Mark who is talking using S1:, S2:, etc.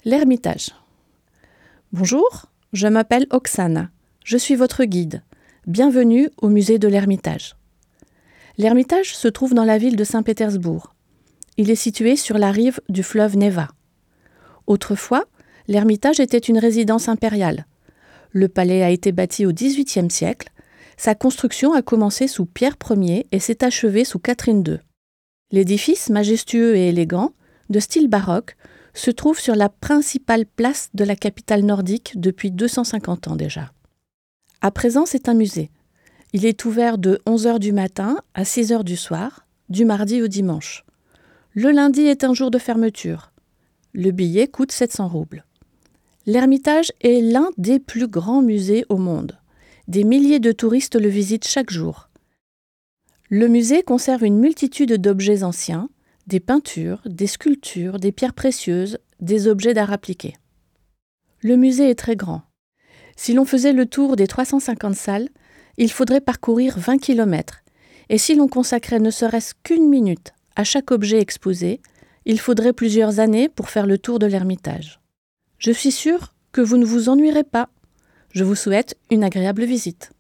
S1: L'Ermitage. Bonjour, je m'appelle Oksana. Je suis votre guide. Bienvenue au musée de l'Ermitage. L'Ermitage se trouve dans la ville de Saint-Pétersbourg. Il est situé sur la rive du fleuve Neva. Autrefois, l'Ermitage était une résidence impériale. Le palais a été bâti au XVIIIe siècle. Sa construction a commencé sous Pierre Ier et s'est achevée sous Catherine II. L'édifice, majestueux et élégant, de style baroque, se trouve sur la principale place de la capitale nordique depuis 250 ans déjà. À présent, c'est un musée. Il est ouvert de 11h du matin à 6h du soir, du mardi au dimanche. Le lundi est un jour de fermeture. Le billet coûte 700 roubles. L'Ermitage est l'un des plus grands musées au monde. Des milliers de touristes le visitent chaque jour. Le musée conserve une multitude d'objets anciens, des peintures, des sculptures, des pierres précieuses, des objets d'art appliqué. Le musée est très grand. Si l'on faisait le tour des 350 salles, il faudrait parcourir 20 km. Et si l'on consacrait ne serait-ce qu'une minute à chaque objet exposé, il faudrait plusieurs années pour faire le tour de l'Ermitage. Je suis sûre que vous ne vous ennuierez pas. Je vous souhaite une agréable visite.